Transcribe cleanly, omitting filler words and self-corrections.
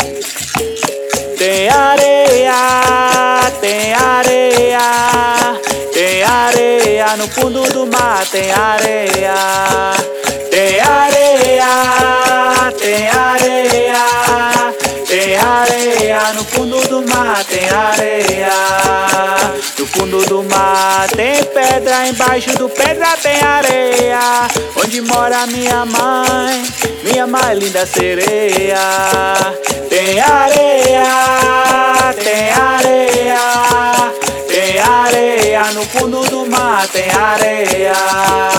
Tem areia, tem areia, tem areia no fundo do mar, tem areia. Tem areia, tem areia, tem areia no fundo do mar, tem areia. No fundo do mar tem pedra, embaixo do pedra tem areia. Onde mora minha mãe linda sereia. Tem areia, tem areia, tem areia no fundo do mar, tem areia.